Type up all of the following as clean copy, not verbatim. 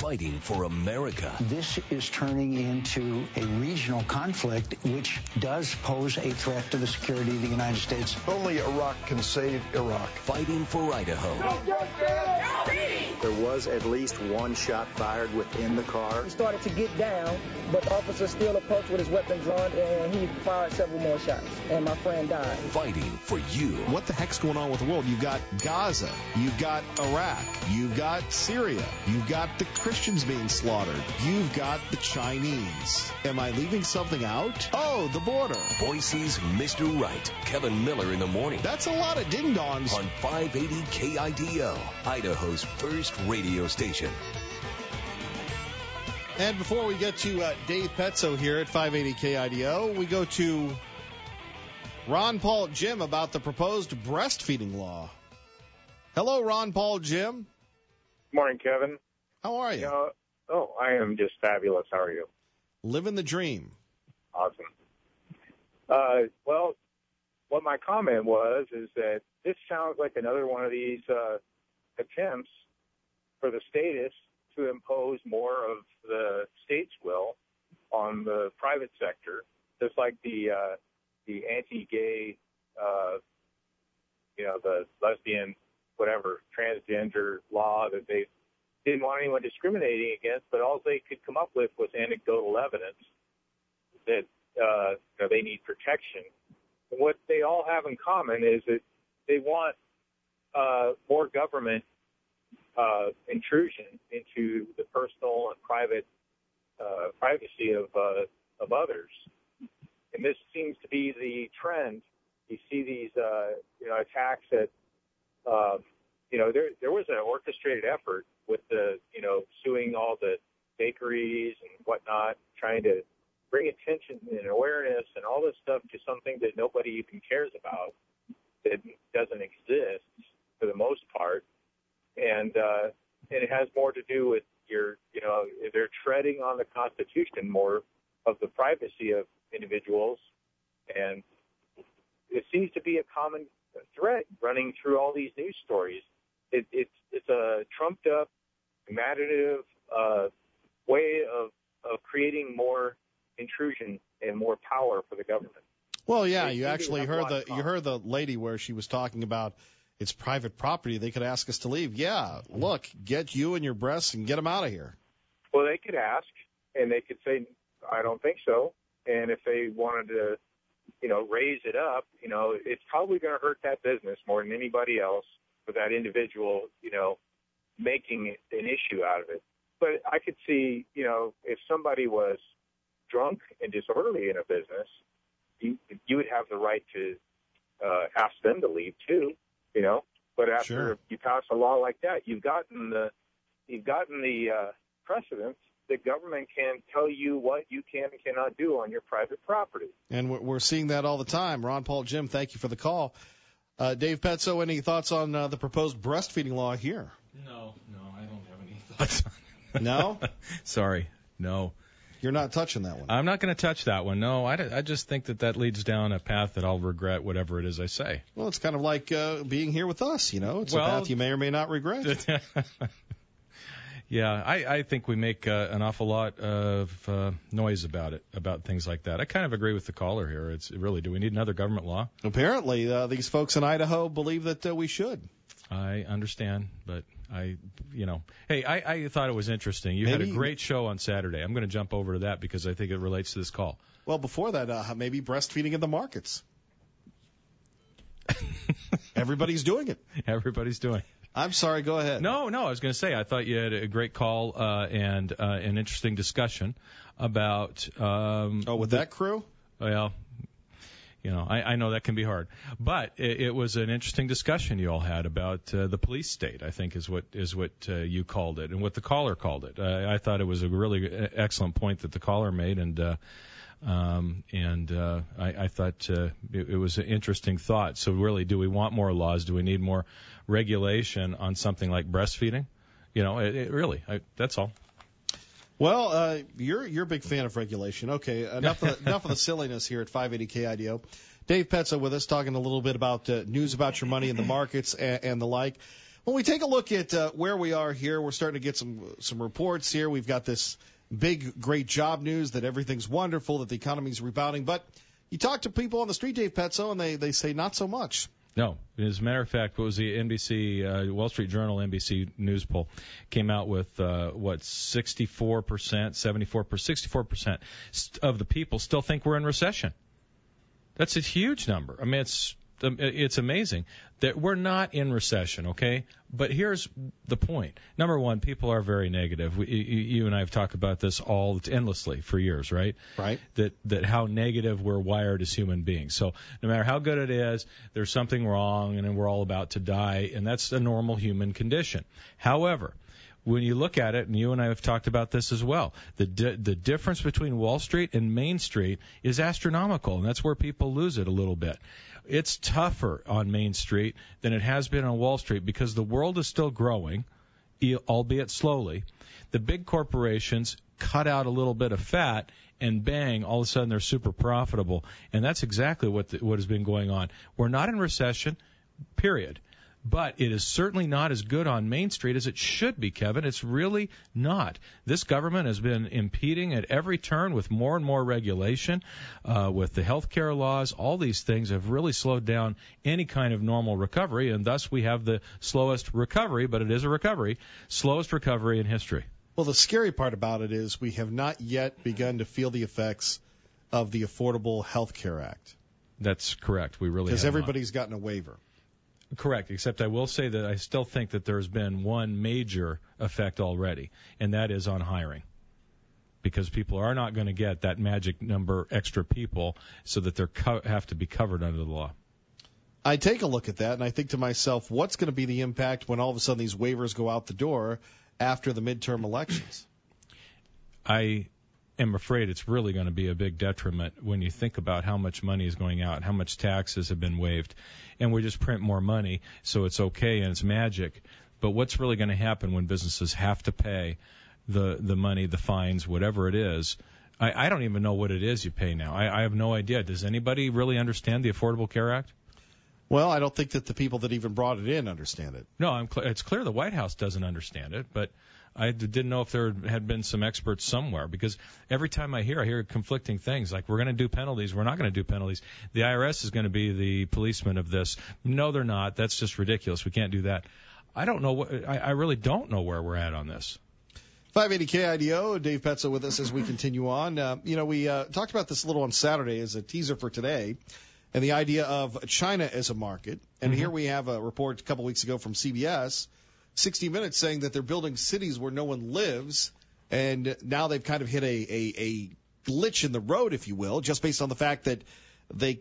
fighting for America. This is turning into a regional conflict, which does pose a threat to the security of the United States. Only Iraq can save Iraq. Fighting for Idaho. There was at least one shot fired within the car. He started to get down, but the officer still approached with his weapon drawn, and he fired several more shots, and my friend died. Fighting for you. What the heck's going on with the world? You've got Gaza, you've got Iraq, you've got Syria, you've got the Christians being slaughtered, you've got the Chinese. Am I leaving something out? Oh, the border. Boise's Mr. Right. Kevin Miller in the morning. That's a lot of ding-dongs. On 580 KIDO, Idaho's first radio station. And before we get to Dave Petzo here at 580 KIDO, we go to Ron Paul Jim about the proposed breastfeeding law. Hello, Ron Paul Jim. Morning, Kevin. How are you? I am just fabulous. How are you? Living the dream. Awesome. Well, what my comment was is that this sounds like another one of these attempts for the statists to impose more of the state's will on the private sector, just like the anti-gay, the lesbian, whatever, transgender law that they didn't want anyone discriminating against, but all they could come up with was anecdotal evidence that they need protection. And what they all have in common is that they want more government intrusion into the personal and private privacy of others. And this seems to be the trend. You see these attacks at there was an orchestrated effort with the suing all the bakeries and whatnot, trying to bring attention and awareness and all this stuff to something that nobody even cares about, that doesn't exist for the most part. And it has more to do with they're treading on the Constitution more of the privacy of individuals. And it seems to be a common thread running through all these news stories. It's a trumped up, imaginative way of creating more intrusion and more power for the government. Well, yeah, you actually heard the lady where she was talking about it's private property. They could ask us to leave. Yeah, look, get you and your breasts and get them out of here. Well, they could ask, and they could say, I don't think so. And if they wanted to, raise it up, it's probably going to hurt that business more than anybody else for that individual, making an issue out of it. But I could see, if somebody was drunk and disorderly in a business, you would have the right to ask them to leave too, But after you pass a law like that, you've gotten the precedence that government can tell you what you can and cannot do on your private property. And we're seeing that all the time. Ron Paul Jim, thank you for the call. Dave Petzo, any thoughts on the proposed breastfeeding law here? No, I don't have any thoughts on it. No? Sorry, no. You're not touching that one. I'm not going to touch that one. No, I just think that leads down a path that I'll regret whatever it is I say. Well, it's kind of like being here with us, It's a path you may or may not regret. Yeah, I think we make an awful lot of noise about it, about things like that. I kind of agree with the caller here. Do we need another government law? Apparently, these folks in Idaho believe that we should. I understand, but I thought it was interesting. You had a great show on Saturday. I'm going to jump over to that because I think it relates to this call. Well, before that, maybe breastfeeding in the markets. Everybody's doing it. Everybody's doing it. I'm sorry, go ahead. No, I was going to say, I thought you had a great call and an interesting discussion about... with that crew? Well, I know that can be hard. But it was an interesting discussion you all had about the police state, I think is what you called it, and what the caller called it. I thought it was a really excellent point that the caller made, and I thought it was an interesting thought. So really, do we want more laws? Do we need more regulation on something like breastfeeding? That's all. Well, you're a big fan of regulation. Okay, enough of the silliness here at 580 KIDO. Dave Petzo with us, talking a little bit about news about your money in the markets and the like. When we take a look at where we are here, we're starting to get some reports here. We've got this big, great job news that everything's wonderful, that the economy's rebounding. But you talk to people on the street, Dave Petzo, and they say not so much. No. As a matter of fact, what was the NBC, Wall Street Journal, NBC News poll came out with, 64% of the people still think we're in recession. That's a huge number. I mean, it's amazing that we're not in recession, okay? But here's the point. Number one, people are very negative. You and I have talked about this endlessly for years, right? Right. That how negative we're wired as human beings. So no matter how good it is, there's something wrong, and we're all about to die, and that's a normal human condition. However, when you look at it, and you and I have talked about this as well, the difference between Wall Street and Main Street is astronomical, and that's where people lose it a little bit. It's tougher on Main Street than it has been on Wall Street because the world is still growing, albeit slowly. The big corporations cut out a little bit of fat, and bang, all of a sudden they're super profitable. And that's exactly what has been going on. We're not in recession, period. But it is certainly not as good on Main Street as it should be, Kevin. It's really not. This government has been impeding at every turn with more and more regulation, with the health care laws. All these things have really slowed down any kind of normal recovery, and thus we have the slowest recovery, but it is a recovery, slowest recovery in history. Well, the scary part about it is we have not yet begun to feel the effects of the Affordable Health Care Act. That's correct. We really have because everybody's gotten a waiver. Correct, except I will say that I still think that there's been one major effect already, and that is on hiring. Because people are not going to get that magic number extra people so that they have to be covered under the law. I take a look at that, and I think to myself, what's going to be the impact when all of a sudden these waivers go out the door after the midterm elections? I am afraid it's really going to be a big detriment when you think about how much money is going out, how much taxes have been waived, and we just print more money, so it's okay and it's magic. But what's really going to happen when businesses have to pay the money, the fines, whatever it is? I don't even know what it is you pay now. I have no idea. Does anybody really understand the Affordable Care Act? Well, I don't think that the people that even brought it in understand it. No, it's clear the White House doesn't understand it, but I didn't know if there had been some experts somewhere, because every time I hear conflicting things, like we're going to do penalties, we're not going to do penalties. The IRS is going to be the policeman of this. No, they're not. That's just ridiculous. We can't do that. I don't know. I really don't know where we're at on this. 580 KIDO, Dave Petzo with us as we continue on. We talked about this a little on Saturday as a teaser for today, and the idea of China as a market. And here we have a report a couple weeks ago from CBS, 60 Minutes, saying that they're building cities where no one lives, and now they've kind of hit a glitch in the road, if you will, just based on the fact that they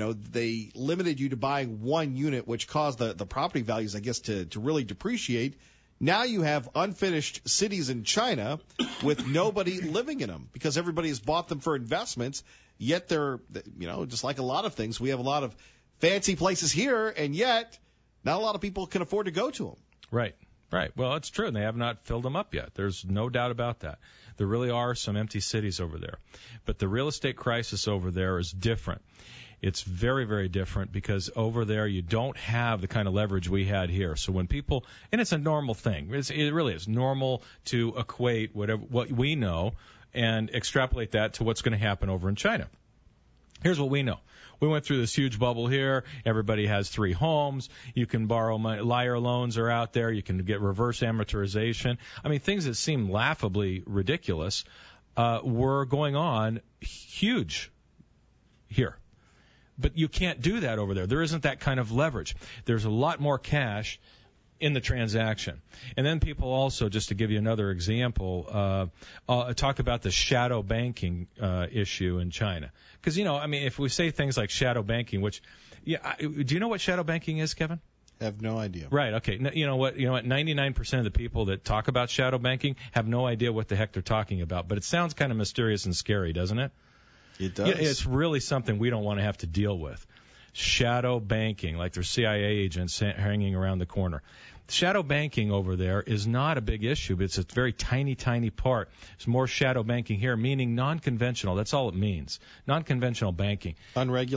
limited you to buying one unit, which caused the property values, I guess, to really depreciate. Now you have unfinished cities in China with nobody living in them because everybody has bought them for investments, yet they're, just like a lot of things, we have a lot of fancy places here, and yet not a lot of people can afford to go to them. Right. Well, it's true, and they have not filled them up yet. There's no doubt about that. There really are some empty cities over there. But the real estate crisis over there is different. It's very, very different because over there you don't have the kind of leverage we had here. So when people, and it's a normal thing. It really is normal to equate what we know and extrapolate that to what's going to happen over in China. Here's what we know. We went through this huge bubble here. Everybody has 3 homes. You can borrow money. Liar loans are out there. You can get reverse amortization. I mean, things that seem laughably ridiculous were going on huge here. But you can't do that over there. There isn't that kind of leverage. There's a lot more cash in the transaction. And then people also, just to give you another example, talk about the shadow banking issue in China. Because, if we say things like shadow banking, do you know what shadow banking is, Kevin? I have no idea. Right, okay. You know what? 99% of the people that talk about shadow banking have no idea what the heck they're talking about. But it sounds kind of mysterious and scary, doesn't it? It does. Yeah, it's really something we don't want to have to deal with. Shadow banking, like there's CIA agents hanging around the corner. Shadow banking over there is not a big issue, but it's a very tiny, tiny part. There's more shadow banking here, meaning non-conventional. That's all it means. Non-conventional banking. Unregulated?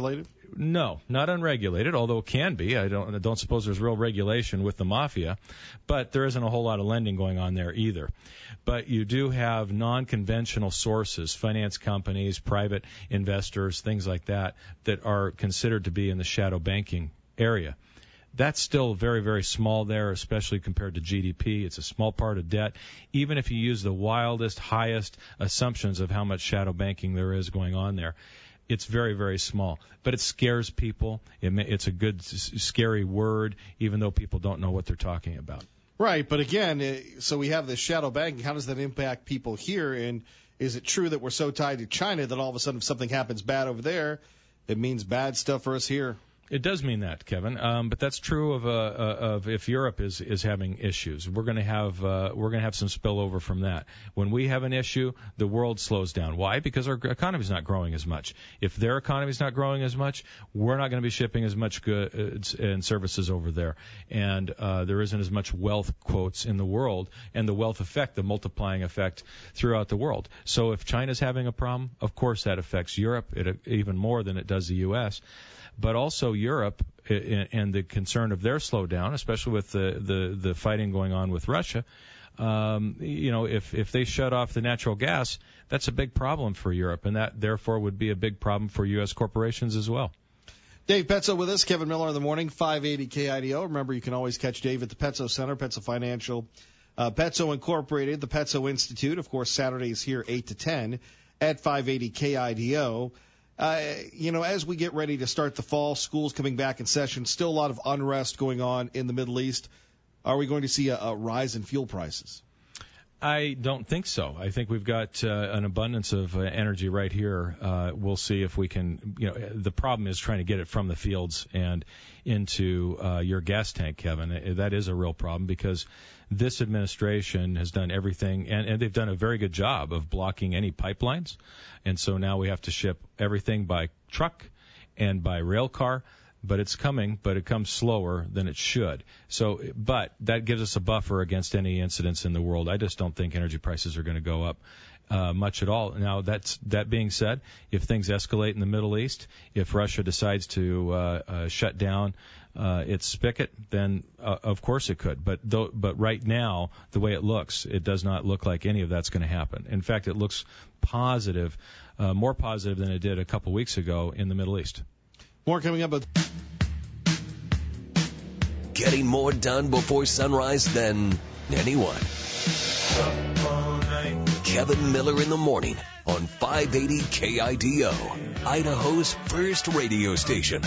No, not unregulated, although it can be. I don't suppose there's real regulation with the mafia, but there isn't a whole lot of lending going on there either. But you do have non-conventional sources, finance companies, private investors, things like that are considered to be in the shadow banking area. That's still very, very small there, especially compared to GDP. It's a small part of debt. Even if you use the wildest, highest assumptions of how much shadow banking there is going on there, it's very, very small. But it scares people. It's a good, scary word, even though people don't know what they're talking about. Right, but again, so we have this shadow banking. How does that impact people here? And is it true that we're so tied to China that all of a sudden if something happens bad over there, it means bad stuff for us here? It does mean that, Kevin, but that's true of if Europe is having issues. We're going to have some spillover from that. When we have an issue, the world slows down. Why? Because our economy's not growing as much. If their economy's not growing as much, we're not going to be shipping as much goods and services over there, and there isn't as much wealth, quotes, in the world, and the wealth effect, the multiplying effect throughout the world. So if China's having a problem, of course that affects Europe even more than it does the U.S., but also Europe and the concern of their slowdown, especially with the fighting going on with Russia. If they shut off the natural gas, that's a big problem for Europe, and that therefore would be a big problem for U.S. corporations as well. Dave Petzo with us, Kevin Miller in the morning, 580 KIDO. Remember, you can always catch Dave at the Petzo Center, Petzo Financial, Petzo Incorporated, the Petzo Institute. Of course, Saturdays here 8 to 10 at 580 KIDO. As we get ready to start the fall, schools coming back in session, still a lot of unrest going on in the Middle East. Are we going to see a rise in fuel prices? I don't think so. I think we've got an abundance of energy right here. We'll see if we can, the problem is trying to get it from the fields and into your gas tank, Kevin. That is a real problem because this administration has done everything, and they've done a very good job of blocking any pipelines. And so now we have to ship everything by truck and by rail car. But it's coming, but it comes slower than it should. So, but that gives us a buffer against any incidents in the world. I just don't think energy prices are going to go up much at all. Now, that being said, if things escalate in the Middle East, if Russia decides to shut down its spigot, then of course it could. But right now, the way it looks, it does not look like any of that's going to happen. In fact, it looks positive, more positive than it did a couple weeks ago in the Middle East. More coming up. Getting more done before sunrise than anyone. Kevin Miller in the morning on 580 KIDO, Idaho's first radio station.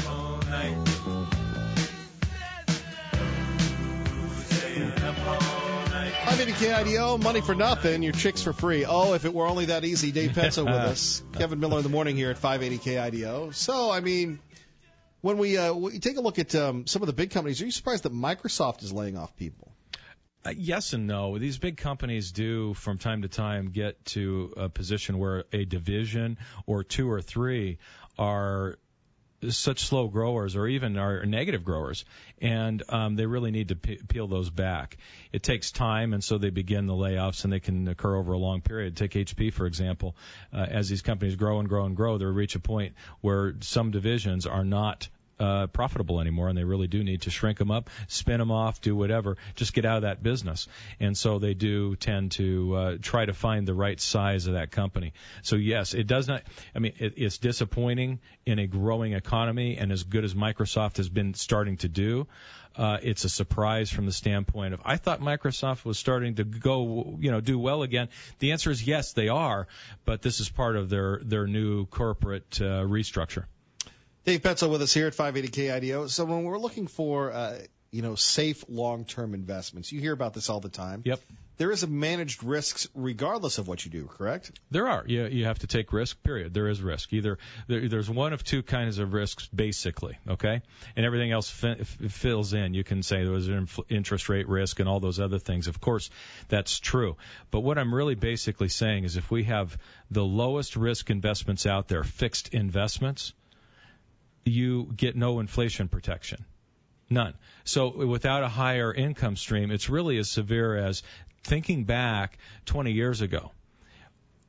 580 KIDO, money for nothing, your chicks for free. Oh, if it were only that easy. Dave Petzo with us. Kevin Miller in the morning here at 580 KIDO. So, I mean, when we take a look at some of the big companies, are you surprised that Microsoft is laying off people? Yes and no. These big companies do, from time to time, get to a position where a division or two or three are such slow growers or even are negative growers, and they really need to peel those back. It takes time, and so they begin the layoffs, and they can occur over a long period. Take HP, for example. As these companies grow and grow and grow, they reach a point where some divisions are not profitable anymore, and they really do need to shrink them up, spin them off, do whatever, just get out of that business. And so they do tend to try to find the right size of that company. So yes, it does not, it's disappointing in a growing economy, and as good as Microsoft has been starting to do, it's a surprise from the standpoint of, I thought Microsoft was starting to go, do well again. The answer is yes, they are, but this is part of their new corporate restructure. Dave Petzo with us here at 580 KIDO. So when we're looking for, safe long-term investments, you hear about this all the time. Yep. There is a managed risks regardless of what you do, correct? There are. You have to take risk, period. There is risk. There's one of two kinds of risks, basically, okay? And everything else fills in. You can say there was an interest rate risk and all those other things. Of course, that's true. But what I'm really basically saying is if we have the lowest risk investments out there, fixed investments, you get no inflation protection. None. So without a higher income stream, it's really as severe as thinking back 20 years ago.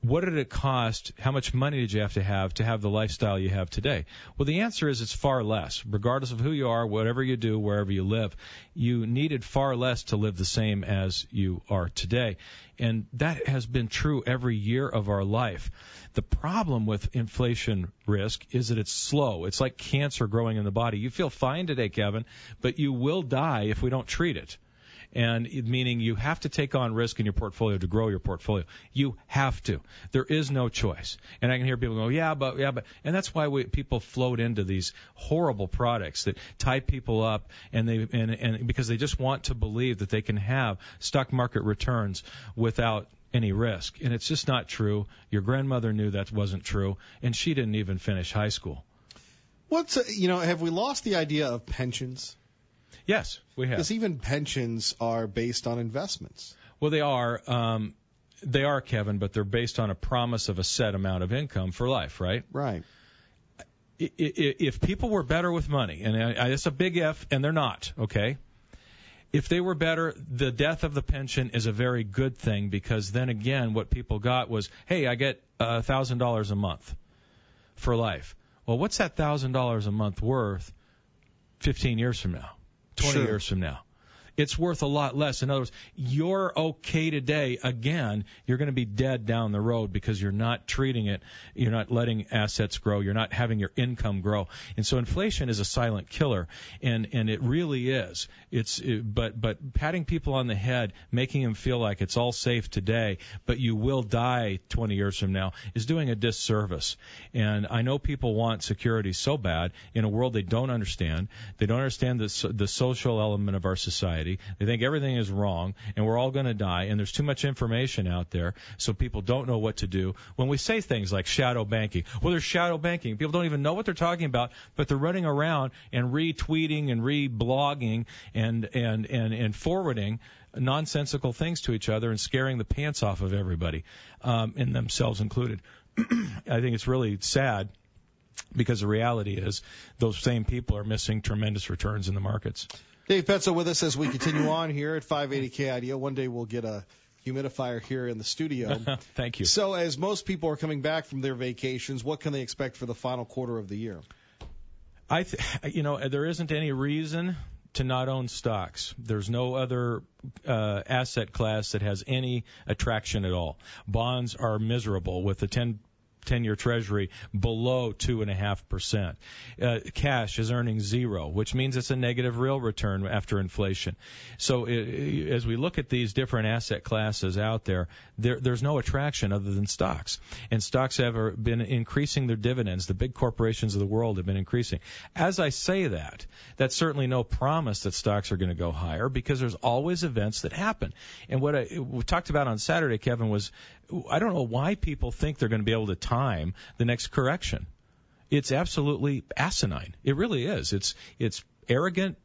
what did it cost? How much money did you have to have the lifestyle you have today? Well, the answer is it's far less. Regardless of who you are, whatever you do, wherever you live, you needed far less to live the same as you are today. And that has been true every year of our life. The problem with inflation risk is that it's slow. It's like cancer growing in the body. You feel fine today, Kevin, but you will die if we don't treat it. And meaning you have to take on risk in your portfolio to grow your portfolio. You have to. There is no choice. And I can hear people go, yeah, but, and that's why people float into these horrible products that tie people up, and because they just want to believe that they can have stock market returns without any risk. And it's just not true. Your grandmother knew that wasn't true, and she didn't even finish high school. Have we lost the idea of pensions? Yes, we have. Because even pensions are based on investments. Well, they are, Kevin, but they're based on a promise of a set amount of income for life, right? Right. If people were better with money, and it's a big if, and they're not, okay? If they were better, the death of the pension is a very good thing, because then again, what people got was, hey, I get $1,000 a month for life. Well, what's that $1,000 a month worth 15 years from now? 20 years from now? It's worth a lot less. In other words, you're okay today. Again, you're going to be dead down the road because you're not treating it. You're not letting assets grow. You're not having your income grow. And so inflation is a silent killer, and it really is. But patting people on the head, making them feel like it's all safe today, but you will die 20 years from now, is doing a disservice. And I know people want security so bad in a world they don't understand. They don't understand the social element of our society. They think everything is wrong, and we're all going to die, and there's too much information out there, so people don't know what to do. When we say things like shadow banking, well, there's shadow banking. People don't even know what they're talking about, but they're running around and retweeting and reblogging and forwarding nonsensical things to each other and scaring the pants off of everybody, and themselves included. I think it's really sad, because the reality is those same people are missing tremendous returns in the markets. Dave Petzo with us as we continue on here at 580 KIDO. One day we'll get a humidifier here in the studio. Thank you. So as most people are coming back from their vacations, what can they expect for the final quarter of the year? There isn't any reason to not own stocks. There's no other asset class that has any attraction at all. Bonds are miserable with the 10-year Treasury below 2.5%. Cash is earning zero, which means it's a negative real return after inflation. So as we look at these different asset classes out there, there's no attraction other than stocks. And stocks have been increasing their dividends. The big corporations of the world have been increasing. As I say that, that's certainly no promise that stocks are going to go higher, because there's always events that happen. And what we talked about on Saturday, Kevin, was I don't know why people think they're going to be able to time the next correction. It's absolutely asinine. It really is. It's arrogant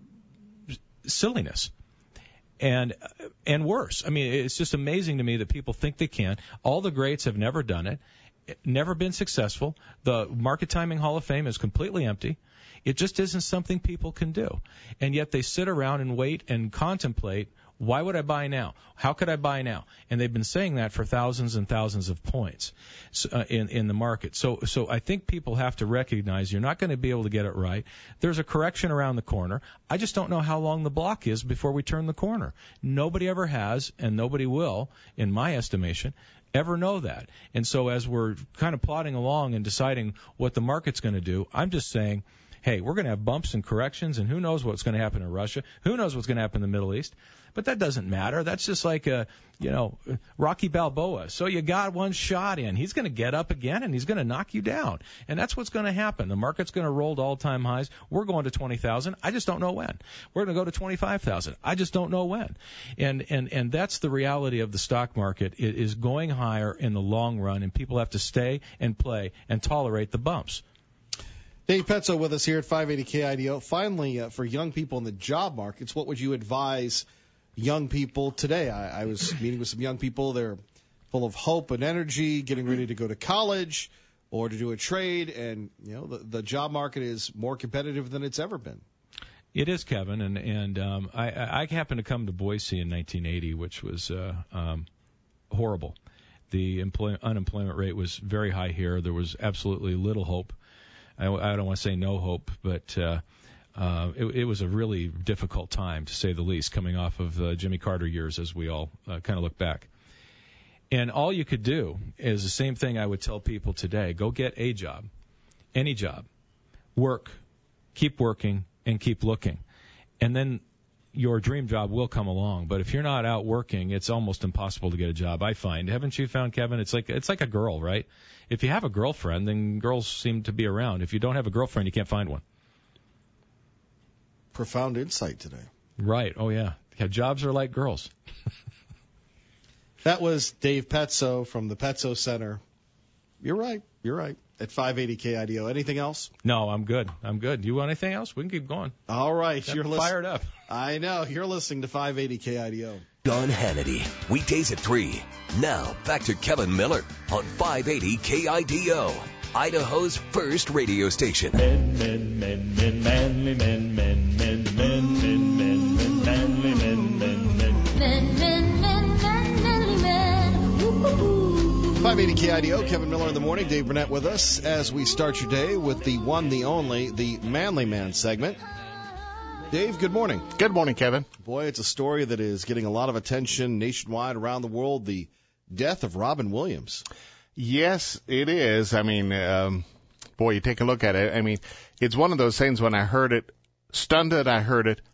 silliness. And worse. I mean, it's just amazing to me that people think they can. All the greats have never done it, never been successful. The Market Timing Hall of Fame is completely empty. It just isn't something people can do. And yet they sit around and wait and contemplate, why would I buy now? How could I buy now? And they've been saying that for thousands and thousands of points in the market. So I think people have to recognize you're not going to be able to get it right. There's a correction around the corner. I just don't know how long the block is before we turn the corner. Nobody ever has, and nobody will, in my estimation, ever know that. And so as we're kind of plodding along and deciding what the market's going to do, I'm just saying, hey, we're going to have bumps and corrections, and who knows what's going to happen in Russia? Who knows what's going to happen in the Middle East? But that doesn't matter. That's just like Rocky Balboa. So you got one shot in. He's going to get up again, and he's going to knock you down. And that's what's going to happen. The market's going to roll to all-time highs. We're going to 20,000. I just don't know when. We're going to go to 25,000. I just don't know when. And that's the reality of the stock market. It is going higher in the long run, and people have to stay and play and tolerate the bumps. Dave Petzo with us here at 580 KIDO. Finally, for young people in the job markets, what would you advise young people today? I was meeting with some young people. They're full of hope and energy, getting ready to go to college or to do a trade, and the job market is more competitive than it's ever been. It is, Kevin, and I happened to come to Boise in 1980, which was horrible. The unemployment rate was very high here. There was absolutely little hope. I don't want to say no hope, but it was a really difficult time, to say the least, coming off of Jimmy Carter years as we all kind of look back. And all you could do is the same thing I would tell people today. Go get a job, any job. Work, keep working, and keep looking. And then your dream job will come along. But if you're not out working, it's almost impossible to get a job, I find. Haven't you found, Kevin? It's like a girl, right? If you have a girlfriend, then girls seem to be around. If you don't have a girlfriend, you can't find one. Profound insight today. Right. Oh, yeah. Jobs are like girls. That was Dave Petzo from the Petzo Center. You're right. At 580 KIDO. Anything else? No, I'm good. You want anything else? We can keep going. All right. You're fired up. I know. You're listening to 580 KIDO. Sean Hannity, weekdays at 3. Now, back to Kevin Miller on 580 KIDO, Idaho's first radio station. Men, manly men, manly men. 580 KIDO, Kevin Miller in the morning, Dave Burnett with us as we start your day with the one, the only, the Manly Man segment. Dave, good morning. Good morning, Kevin. Boy, it's a story that is getting a lot of attention nationwide, around the world, the death of Robin Williams. Yes, it is. I mean, boy, you take a look at it. I mean, it's one of those things when I heard it, stunned that I heard it,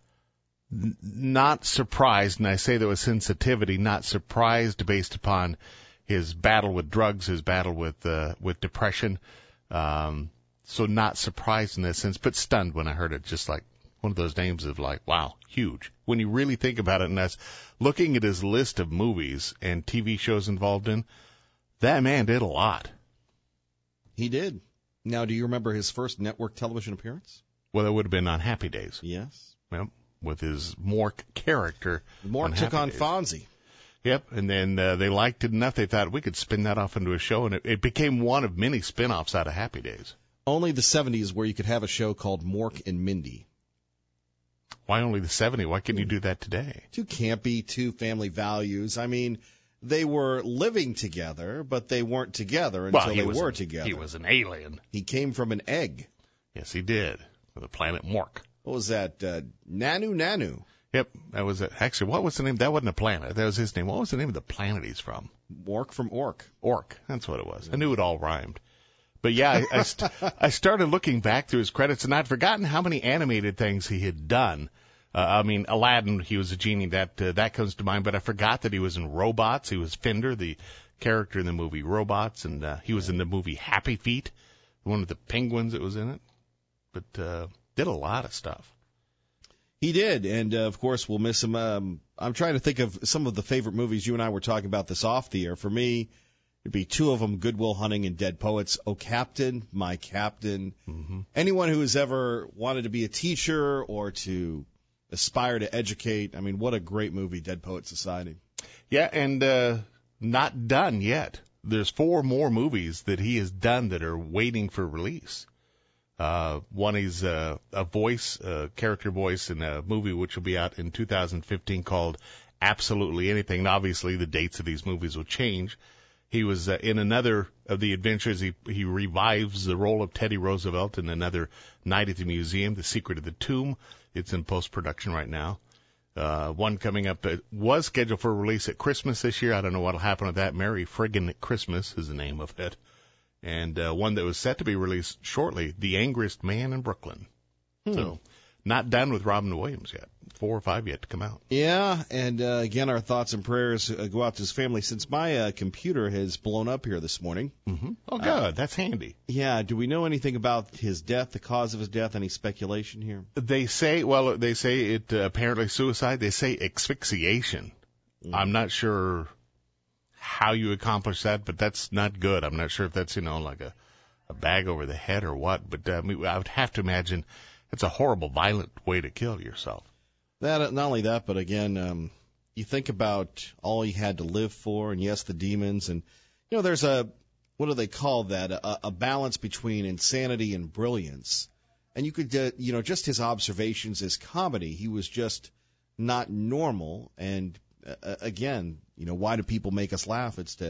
not surprised, and I say there was sensitivity, not surprised based upon his battle with drugs, his battle with depression. So not surprised in that sense, but stunned when I heard it, just like one of those names of like, wow, huge. When you really think about it, and that's looking at his list of movies and TV shows involved in, that man did a lot. He did. Now, do you remember his first network television appearance? Well, it would have been on Happy Days. Yes. Well, with his Mork character. Mork took on Fonzie. Yep, and then they liked it enough, they thought we could spin that off into a show, and it became one of many spin-offs out of Happy Days. Only the 70s where you could have a show called Mork and Mindy. Why only the 70s? Why can't you do that today? Too campy, too family values. I mean, they were living together, but they weren't together until they were together. He was an alien. He came from an egg. Yes, he did, from the planet Mork. What was that? Nanu. Yep, that was it. Actually, what was the name? That wasn't a planet. That was his name. What was the name of the planet he's from? Mork from Ork. Ork, that's what it was. I knew it all rhymed. But yeah, I started looking back through his credits, and I'd forgotten how many animated things he had done. I mean, Aladdin, he was a genie, that comes to mind, but I forgot that he was in Robots. He was Fender, the character in the movie Robots, and he was in the movie Happy Feet, one of the penguins that was in it. But did a lot of stuff. He did, and of course we'll miss him. I'm trying to think of some of the favorite movies. You and I were talking about this off the air. For me, it'd be two of them, Good Will Hunting and Dead Poets. Oh, Captain, My Captain. Mm-hmm. Anyone who has ever wanted to be a teacher or to aspire to educate, I mean, what a great movie, Dead Poet Society. Yeah, and not done yet. There's 4 more movies that he has done that are waiting for release. One is a character voice in a movie which will be out in 2015 called Absolutely Anything. And obviously the dates of these movies will change. He was in another of the adventures. He revives the role of Teddy Roosevelt in another Night at the Museum, The Secret of the Tomb. It's in post-production right now. One coming up was scheduled for release at Christmas this year. I don't know what will happen with that. Merry Friggin' Christmas is the name of it. And one that was set to be released shortly, The Angriest Man in Brooklyn. So not done with Robin Williams yet. 4 or 5 yet to come out. Yeah, and again, our thoughts and prayers go out to his family. Since my computer has blown up here this morning. Mm-hmm. Oh, good. That's handy. Yeah. Do we know anything about his death, the cause of his death, any speculation here? They say it apparently suicide. They say asphyxiation. I'm not sure how you accomplish that, but that's not good. I'm not sure if that's, like a bag over the head or what, but I would have to imagine it's a horrible, violent way to kill yourself. That, not only that, but again, you think about all he had to live for, and yes, the demons, and, there's what do they call that? A balance between insanity and brilliance. And you could, just his observations as comedy, he was just not normal. And again, why do people make us laugh? It's to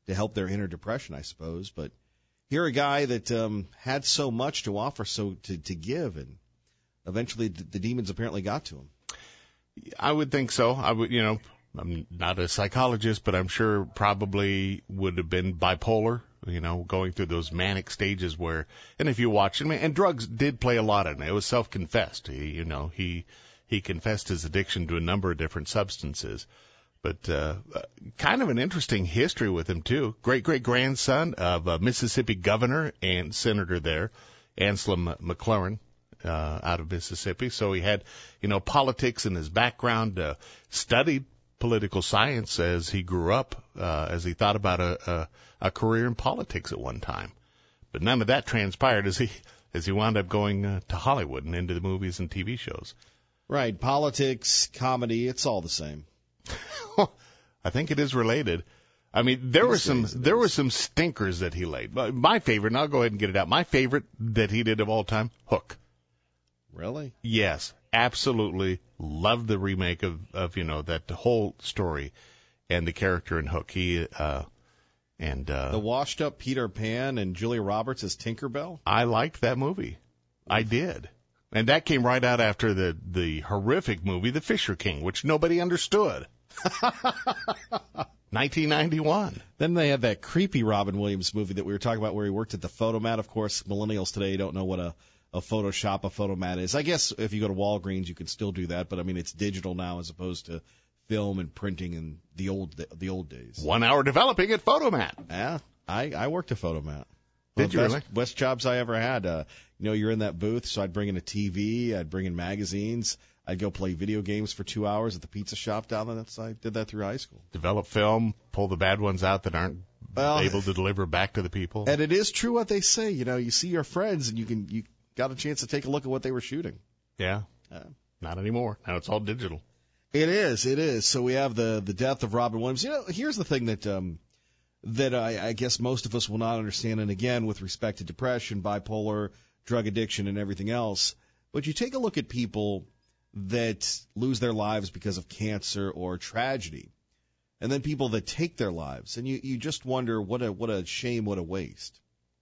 help their inner depression, I suppose. But here a guy that had so much to offer, so to give, and eventually the demons apparently got to him. I would think so. I'm not a psychologist, but I'm sure probably would have been bipolar, going through those manic stages where, and if you watch it, and drugs did play a lot in it. It was self-confessed. He confessed his addiction to a number of different substances. But kind of an interesting history with him, too. Great-great-grandson of a Mississippi governor and senator there, Anselm McLaren, out of Mississippi. So he had, politics in his background, studied political science as he grew up, as he thought about a career in politics at one time. But none of that transpired as he wound up going to Hollywood and into the movies and TV shows. Right. Politics, comedy, it's all the same. I think it is related. I mean, there were some stinkers that he laid. My favorite, and I'll go ahead and get it out. My favorite that he did of all time, Hook. Really? Yes, absolutely. Loved the remake of that whole story and the character in Hook. The washed up Peter Pan and Julia Roberts as Tinkerbell. I liked that movie. I did. And that came right out after the horrific movie, The Fisher King, which nobody understood. 1991. Then they had that creepy Robin Williams movie that we were talking about where he worked at the photomat. Of course, millennials today don't know what a Photoshop, a photomat is. I guess if you go to Walgreens, you can still do that, but I mean, it's digital now as opposed to film and printing in the old days. 1 hour developing at Photomat. Yeah, I worked at Photomat. Did you really? Best jobs I ever had. You're in that booth, so I'd bring in a TV, I'd bring in magazines, I'd go play video games for 2 hours at the pizza shop down there. I did that through high school. Develop film, pull the bad ones out that aren't able to deliver back to the people. And it is true what they say. You see your friends, and you got a chance to take a look at what they were shooting. Yeah. Not anymore. Now it's all digital. It is. So we have the death of Robin Williams. Here's the thing that I guess most of us will not understand, and again, with respect to depression, bipolar, drug addiction, and everything else. But you take a look at people that lose their lives because of cancer or tragedy, and then people that take their lives, and you just wonder what a shame, what a waste.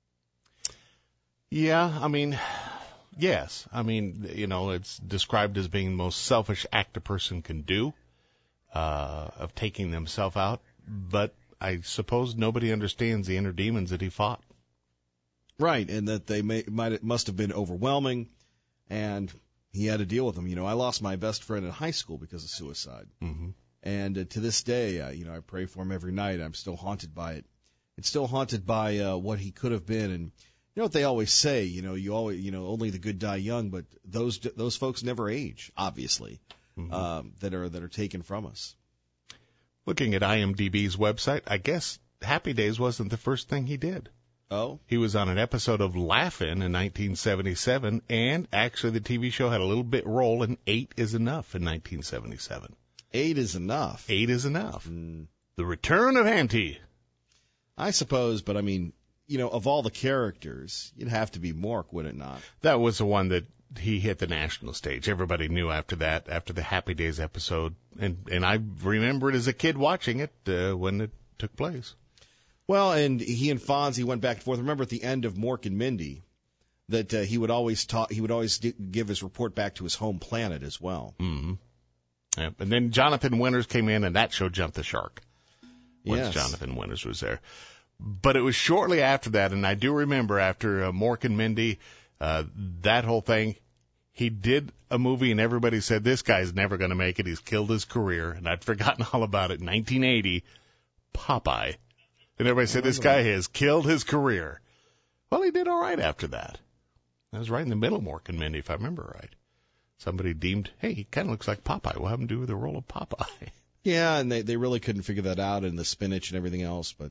Yeah, I mean, yes. I mean, it's described as being the most selfish act a person can do, of taking themselves out. But I suppose nobody understands the inner demons that he fought. Right, and that they must have been overwhelming, and he had to deal with them. I lost my best friend in high school because of suicide. Mm-hmm. And to this day, I pray for him every night. I'm still haunted by it. It's still haunted by what he could have been. And you know what they always say, you always, only the good die young, but those folks never age, obviously, mm-hmm. that are taken from us. Looking at IMDb's website, I guess Happy Days wasn't the first thing he did. Oh? He was on an episode of Laugh-In in 1977, and actually the TV show had a little bit role in 8 is Enough in 1977. 8 is Enough? 8 is Enough. The Return of Auntie. I suppose, but I mean, of all the characters, it'd have to be Mork, would it not? That was the one that he hit the national stage. Everybody knew after that, after the Happy Days episode. And I remember it as a kid watching it when it took place. Well, and he and Fonzie went back and forth. Remember at the end of Mork and Mindy that he would always give his report back to his home planet as well. Mm-hmm. Yeah. And then Jonathan Winters came in, and that show jumped the shark. Once Jonathan Winters was there. But it was shortly after that, and I do remember after Mork and Mindy, that whole thing, he did a movie, and everybody said, this guy's never going to make it. He's killed his career. And I'd forgotten all about it. 1980, Popeye. And everybody said, this guy has killed his career. Well, he did all right after that. That was right in the middle of Mork and Mindy, if I remember right. Somebody deemed, hey, he kind of looks like Popeye. We'll have him do the role of Popeye. Yeah, and they really couldn't figure that out, and the spinach and everything else. But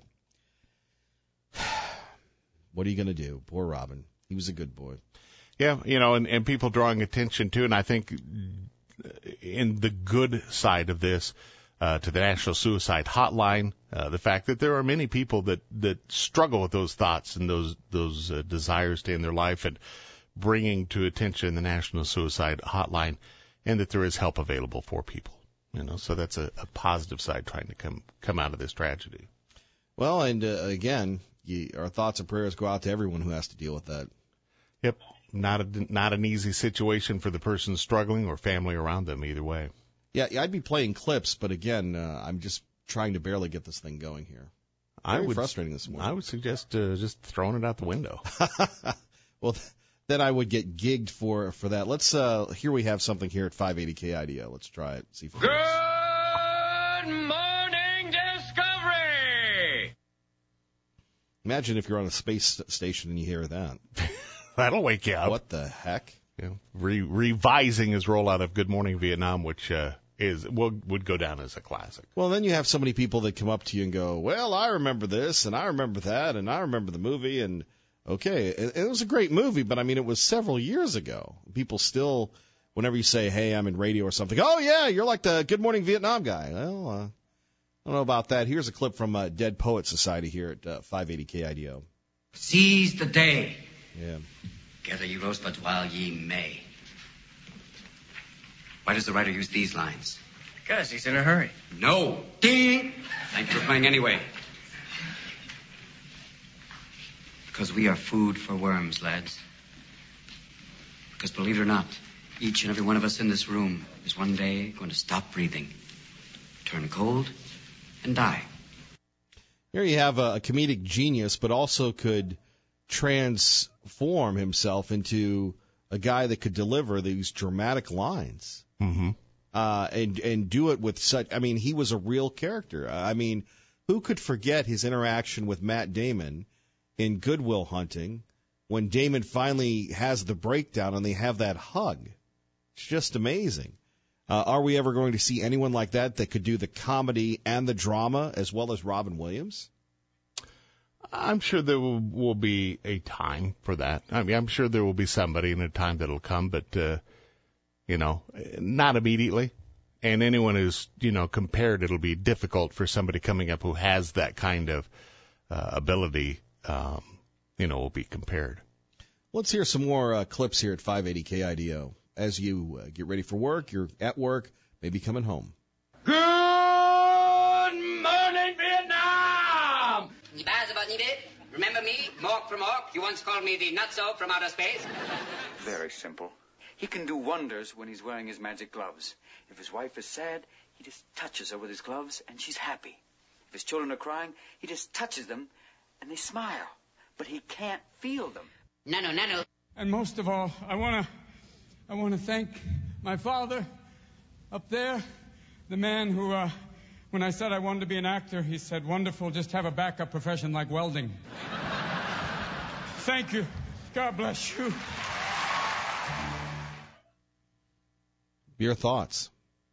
what are you going to do? Poor Robin. He was a good boy. Yeah, and people drawing attention to, and I think in the good side of this, to the National Suicide Hotline, the fact that there are many people that struggle with those thoughts and those desires to end their life, and bringing to attention the National Suicide Hotline, and that there is help available for people. So that's a positive side trying to come out of this tragedy. Well, and again, our thoughts and prayers go out to everyone who has to deal with that. Yep, not an easy situation for the person struggling or family around them either way. Yeah, I'd be playing clips, but again, I'm just trying to barely get this thing going here. Very frustrating this morning. I would suggest just throwing it out the window. Well, then I would get gigged for that. Let's here we have something here at 580 KIDO. Let's try it. See if Good morning, Discovery! Imagine if you're on a space station and you hear that. That'll wake you up. What the heck? You know, revising his rollout of Good Morning Vietnam, which would go down as a classic. Well, then you have so many people that come up to you and go, well, I remember this, and I remember that, and I remember the movie, and okay, it was a great movie, but I mean, it was several years ago. People still, whenever you say, hey, I'm in radio or something, oh, yeah, you're like the Good Morning Vietnam guy. Well, I don't know about that. Here's a clip from Dead Poet Society here at 580 KIDO. Seize the day. Yeah. Gather ye rosebuds while ye may. Why does the writer use these lines? Because he's in a hurry. No. Ding! Thanks for playing anyway. Because we are food for worms, lads. Because believe it or not, each and every one of us in this room is one day going to stop breathing, turn cold, and die. Here you have a comedic genius, but also could transform himself into a guy that could deliver these dramatic lines. Mm-hmm. And do it with such, I mean, he was a real character. I mean, who could forget his interaction with Matt Damon in Good Will Hunting when Damon finally has the breakdown and they have that hug? It's just amazing. Are we ever going to see anyone like that could do the comedy and the drama as well as Robin Williams? I'm sure there will be a time for that. I mean, I'm sure there will be somebody in a time that'll come, but, not immediately. And anyone who's, compared, it'll be difficult for somebody coming up who has that kind of ability, will be compared. Let's hear some more clips here at 580 KIDO. As you get ready for work, you're at work, maybe coming home. Good morning, Vietnam! Remember me, Mork from Ork? You once called me the Nutso from outer space. Very simple. He can do wonders when he's wearing his magic gloves. If his wife is sad, he just touches her with his gloves and she's happy. If his children are crying, he just touches them and they smile. But he can't feel them. No. And most of all, I want to thank my father up there, the man who, when I said I wanted to be an actor, he said, wonderful, just have a backup profession like welding. Thank you. God bless you. Your thoughts?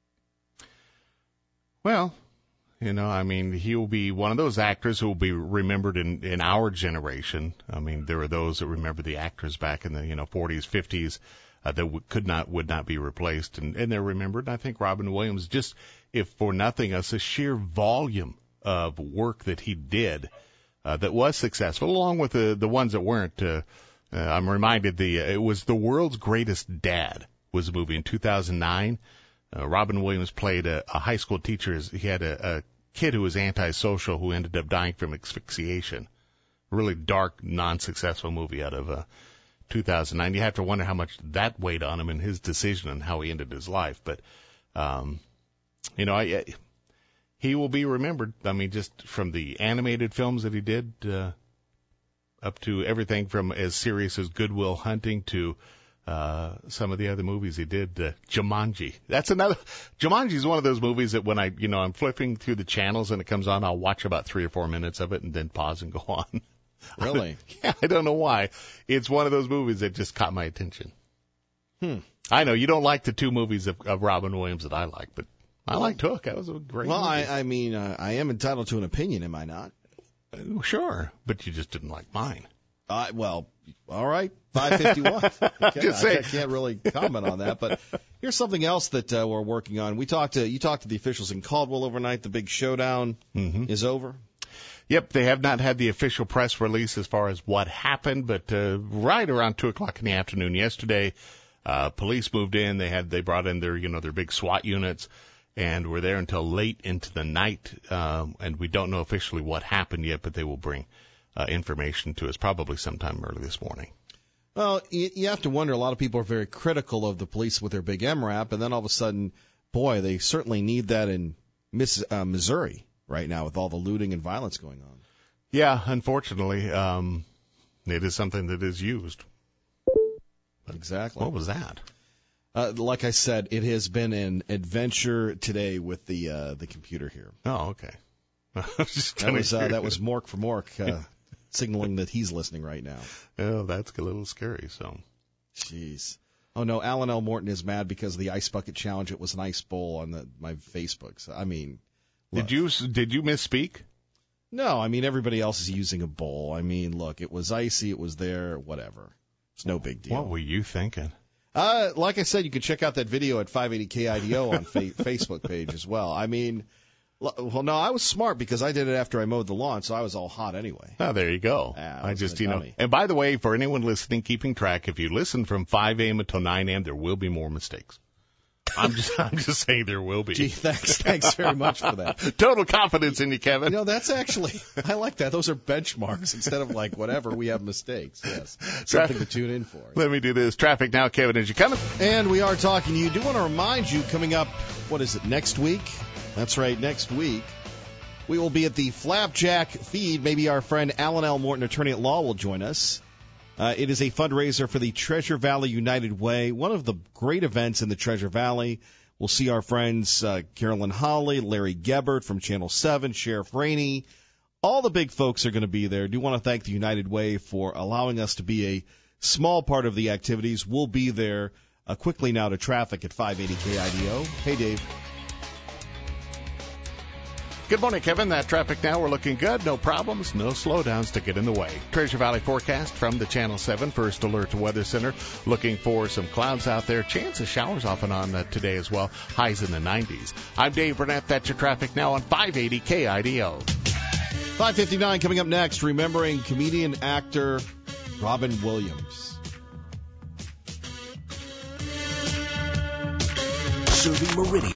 Well, he will be one of those actors who will be remembered in our generation. I mean, there are those that remember the actors back in the 40s, 50s that would not be replaced, and they're remembered. And I think Robin Williams, just if for nothing else, the sheer volume of work that he did that was successful, along with the ones that weren't. I'm reminded it was The World's Greatest Dad was a movie in 2009. Robin Williams played a high school teacher. He had a kid who was antisocial who ended up dying from asphyxiation. Really dark, non-successful movie out of 2009. You have to wonder how much that weighed on him and his decision and how he ended his life. But, he will be remembered. I mean, just from the animated films that he did up to everything from as serious as Good Will Hunting to some of the other movies he did. Jumanji. Jumanji is one of those movies that when I'm flipping through the channels and it comes on, I'll watch about 3 or 4 minutes of it and then pause and go on. Really? Yeah, I don't know why. It's one of those movies that just caught my attention. I know you don't like the 2 movies of Robin Williams that I like, but I liked Hook. That was a great movie. I am entitled to an opinion, am I not? Sure, but you just didn't like mine. Well, all right, 551. Okay, I can't really comment on that, but here's something else that we're working on. You talked to the officials in Caldwell overnight. The big showdown is over. Yep, they have not had the official press release as far as what happened, but right around 2:00 in the afternoon yesterday, police moved in. They brought in their big SWAT units, and were there until late into the night, and we don't know officially what happened yet, but they will bring information to us probably sometime early this morning. Well, you have to wonder, a lot of people are very critical of the police with their big MRAP, and then all of a sudden, boy, they certainly need that in Missouri right now with all the looting and violence going on. Yeah, unfortunately, it is something that is used. Exactly. What was that? Like I said, it has been an adventure today with the computer here. Oh, okay. That was Mork for Mork signaling that he's listening right now. Oh, that's a little scary. So, jeez. Oh no, Alan L. Morton is mad because of the ice bucket challenge. It was an ice bowl on my Facebook. So, I mean, look. Did you misspeak? No, I mean everybody else is using a bowl. I mean, look, it was icy. It was there. Whatever. It's no big deal. What were you thinking? Like I said, you can check out that video at 580KIDO on Facebook page as well. I mean, well, no, I was smart because I did it after I mowed the lawn, so I was all hot anyway. Oh, there you go. I just, and by the way, for anyone listening, keeping track, if you listen from 5 a.m. until 9 a.m., there will be more mistakes. I'm just saying there will be. Gee, thanks very much for that. Total confidence in you, Kevin. That's actually, I like that. Those are benchmarks instead of like whatever, we have mistakes. Yes, something to tune in for. Let me do this. Traffic now, Kevin, as you coming? And we are talking to you. Do want to remind you, coming up, what is it, next week? That's right, next week. We will be at the Flapjack Feed. Maybe our friend Alan L. Morton, attorney at law, will join us. It is a fundraiser for the Treasure Valley United Way, one of the great events in the Treasure Valley. We'll see our friends Carolyn Holly, Larry Gebert from Channel 7, Sheriff Rainey. All the big folks are going to be there. Do want to thank the United Way for allowing us to be a small part of the activities. We'll be there quickly now to traffic at 580 KIDO. Hey, Dave. Good morning, Kevin. That traffic now, we're looking good. No problems, no slowdowns to get in the way. Treasure Valley forecast from the Channel 7 First Alert Weather Center. Looking for some clouds out there. Chance of showers off and on today as well. Highs in the 90s. I'm Dave Burnett. That's your traffic now on 580 KIDO. 5:59 coming up next. Remembering comedian actor Robin Williams. Serving Meridian.